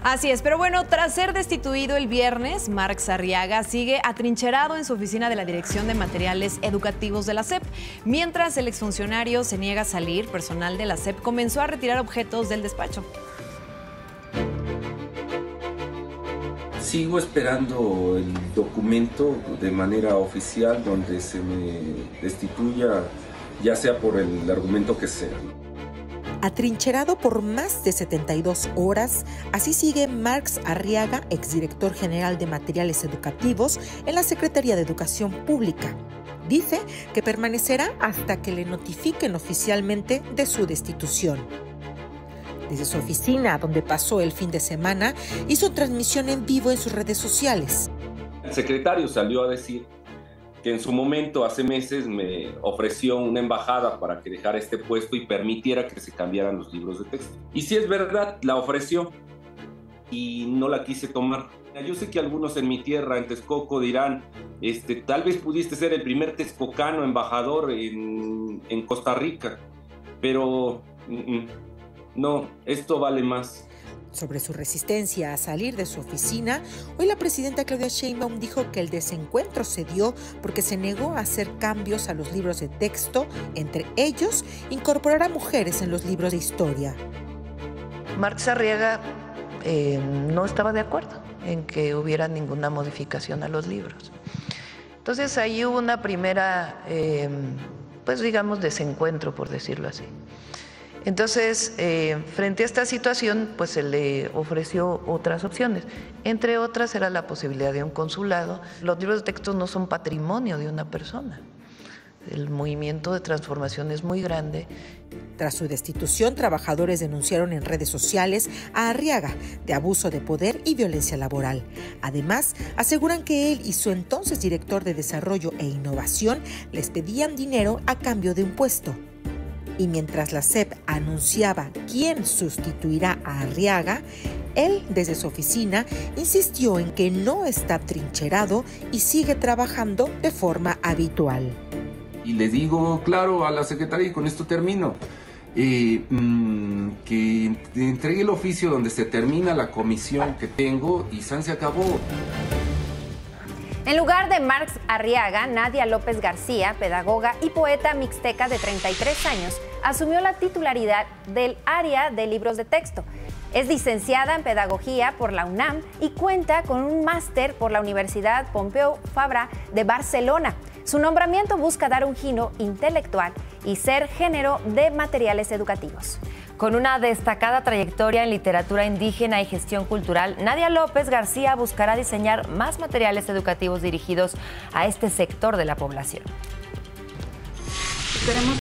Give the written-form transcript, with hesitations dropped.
Así es, pero bueno, tras ser destituido el viernes, Marx Arriaga sigue atrincherado en su oficina de la Dirección de Materiales Educativos de la SEP. Mientras el exfuncionario se niega a salir, personal de la SEP comenzó a retirar objetos del despacho. Sigo esperando el documento de manera oficial donde se me destituya, ya sea por el argumento que sea. Atrincherado por más de 72 horas, así sigue Marx Arriaga, exdirector general de Materiales Educativos en la Secretaría de Educación Pública. Dice que permanecerá hasta que le notifiquen oficialmente de su destitución. Desde su oficina, donde pasó el fin de semana, hizo transmisión en vivo en sus redes sociales. El secretario salió a decir que en su momento, hace meses, me ofreció una embajada para que dejara este puesto y permitiera que se cambiaran los libros de texto. Y si es verdad, la ofreció y no la quise tomar. Yo sé que algunos en mi tierra, en Texcoco, dirán, tal vez pudiste ser el primer texcocano embajador en Costa Rica, pero no, esto vale más. Sobre su resistencia a salir de su oficina, hoy la presidenta Claudia Sheinbaum dijo que el desencuentro se dio porque se negó a hacer cambios a los libros de texto, entre ellos incorporar a mujeres en los libros de historia. Marx Arriaga no estaba de acuerdo en que hubiera ninguna modificación a los libros. Entonces ahí hubo una primera, desencuentro, por decirlo así. Entonces, frente a esta situación, pues se le ofreció otras opciones. Entre otras era la posibilidad de un consulado. Los libros de texto no son patrimonio de una persona. El movimiento de transformación es muy grande. Tras su destitución, trabajadores denunciaron en redes sociales a Arriaga de abuso de poder y violencia laboral. Además, aseguran que él y su entonces director de Desarrollo e Innovación les pedían dinero a cambio de un puesto. Y mientras la SEP anunciaba quién sustituirá a Arriaga, él, desde su oficina, insistió en que no está trincherado y sigue trabajando de forma habitual. Y le digo, claro, a la secretaria, y con esto termino, que entregue el oficio donde se termina la comisión que tengo y se acabó. En lugar de Marx Arriaga, Nadia López García, pedagoga y poeta mixteca de 33 años, asumió la titularidad del área de libros de texto. Es licenciada en Pedagogía por la UNAM y cuenta con un máster por la Universidad Pompeu Fabra de Barcelona. Su nombramiento busca dar un giro intelectual y ser género de materiales educativos. Con una destacada trayectoria en literatura indígena y gestión cultural, Nadia López García buscará diseñar más materiales educativos dirigidos a este sector de la población. Queremos